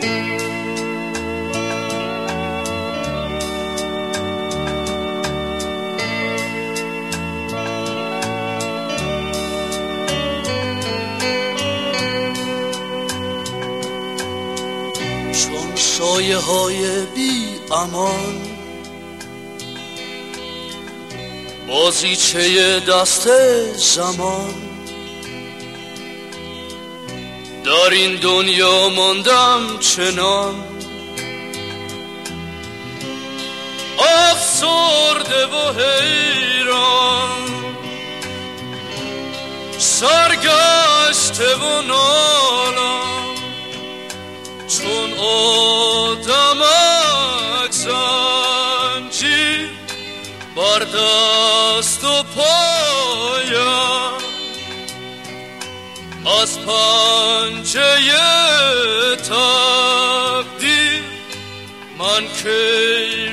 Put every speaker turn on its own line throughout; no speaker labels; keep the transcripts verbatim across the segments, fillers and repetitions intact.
چون سایه های بی امان بازیچه دست زمان در این دنیا ماندم چنان افسرده و حیران سرگشته و نالان چون آدمک زنجیر بر دست و پایم از پنجه تقدیر من کی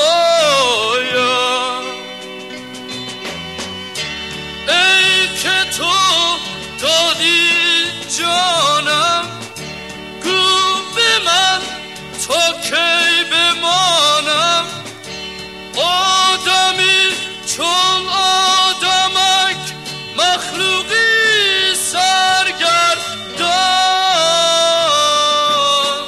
رهایم ای که تو دادی جانم گو به من تا کی بمانم آدمی چون آدمک مخلوقی سرگردان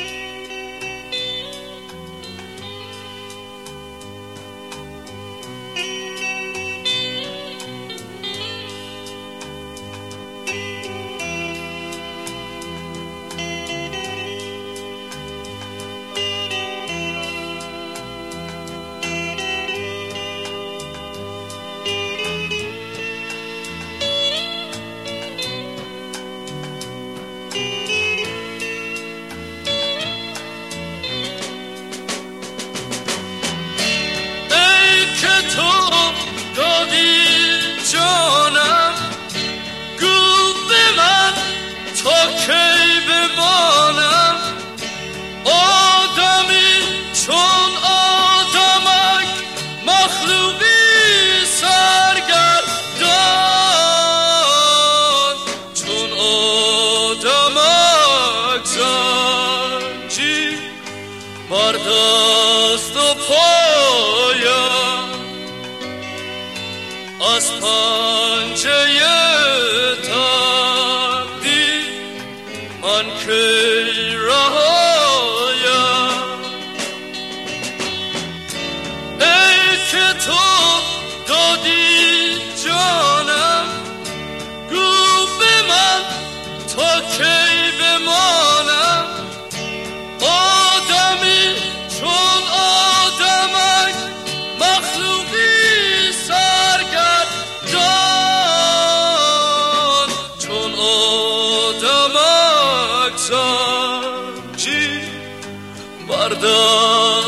جانم گو به من تا کی بمانم آدمی چون آدمک مخلوقی سرگردان چون آدمک زنجیر بر دست و پایم از پنجه تقدیر من کی رهایم ای که تو دادی جانم گو به من تا کی بمانم آدمی چون آدمک مخلوقی زنجیر بر دست